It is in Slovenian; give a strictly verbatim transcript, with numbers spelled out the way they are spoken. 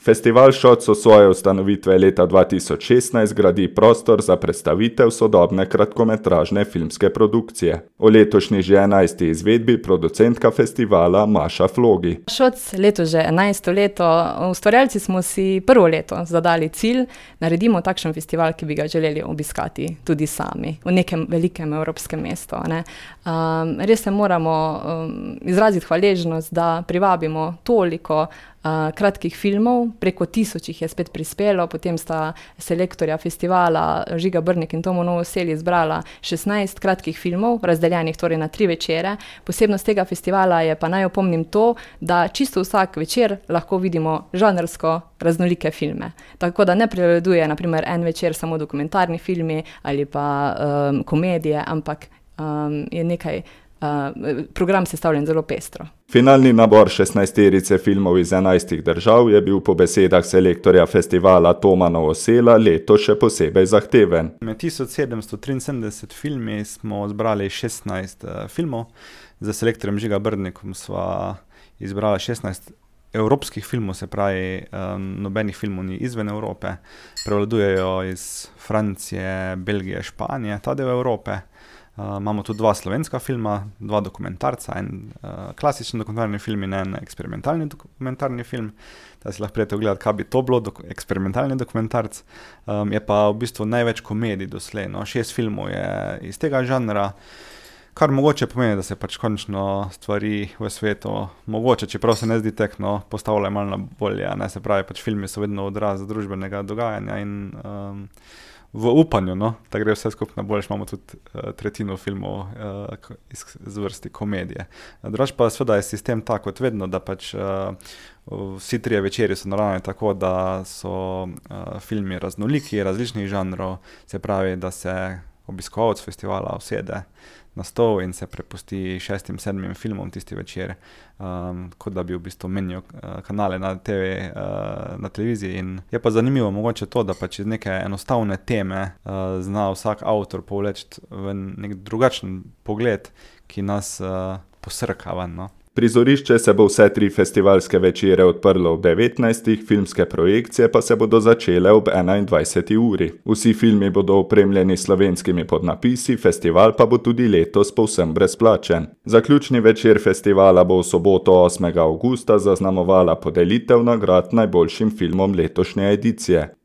Festival Šoc od svoje ustanovitve leta dva tisoč šestnajst gradi prostor za predstavitev sodobne kratkometražne filmske produkcije. O letošnji že enajsti izvedbi producentka festivala Maša Flogi. Šoc letos že enajsto leto. Ustvarjalci smo si prvo leto zadali cilj, naredimo takšen festival, ki bi ga želeli obiskati tudi sami, v nekem velikem evropskem mestu, ne. Um, res se moramo um, izraziti hvaležnost, da privabimo toliko Uh, kratkih filmov, preko tisoč jih je spet prispelo, potem sta selektorja festivala Žiga Brnik in Tomo Novosel izbrala šestnajst kratkih filmov, razdeljenih torej na tri večere. Posebnost tega festivala je pa, naj opomnim to, da čisto vsak večer lahko vidimo žanrsko raznolike filme. Tako da ne prevladuje na primer en večer samo dokumentarni filmi ali pa um, komedije, ampak um, je nekaj Uh, program sestavljen zelo pestro. Finalni nabor šestnajsterice filmov iz enajstih držav je bil po besedah selektorja festivala Toma Novosela letos še posebej zahteven. Med tisoč sedemsto triinsedemdeset filmi smo zbrali šestnajst uh, filmov. Za selektorjem Žiga Brnikom sva izbrala šestnajst evropskih filmov, se pravi, um, nobenih filmov ni izven Evrope. Prevladujejo iz Francije, Belgije, Španije, ta del Evrope. Uh, imamo tudi dva slovenska filma, dva dokumentarca, en uh, klasičen dokumentarni film in en eksperimentalni dokumentarni film. Da si lahko prijete ogledati, kaj bi to bilo, dok- eksperimentalni dokumentarc. Um, je pa v bistvu največ komedij doslej, no. Šest filmov je iz tega žanra, kar mogoče pomeni, da se pač končno stvari v svetu, mogoče, čeprav se ne zdi tekno, postavljajo malo na bolje, ne, se pravi, pač filmi so vedno odraz družbenega dogajanja in um, v upanju, no, da gre vse skupaj na boljše, imamo tudi uh, tretjino filmov uh, iz, iz vrsti komedije. Drugače pa seveda je sistem tak kot vedno, da pač uh, vsi trije večeri so naravni tako, da so uh, filmi raznoliki, različnih žanrov, se pravi, da se obiskovalec festivala usede na stol in se prepusti šestim, sedmim filmom tisti večer, um, kot da bi v bistvu menil uh, kanale na te ve, uh, na televiziji. In je pa zanimivo mogoče to, da pač iz neke enostavne teme uh, zna vsak avtor povleči v nek drugačen pogled, ki nas uh, posrka ven, no. Prizorišče se bo vse tri festivalske večere odprlo ob devetnajstih, filmske projekcije pa se bodo začele ob enaindvajseti uri. Vsi filmi bodo opremljeni s slovenskimi podnapisi, festival pa bo tudi letos povsem brezplačen. Zaključni večer festivala bo v soboto osmega avgusta zaznamovala podelitev nagrad najboljšim filmom letošnje edicije.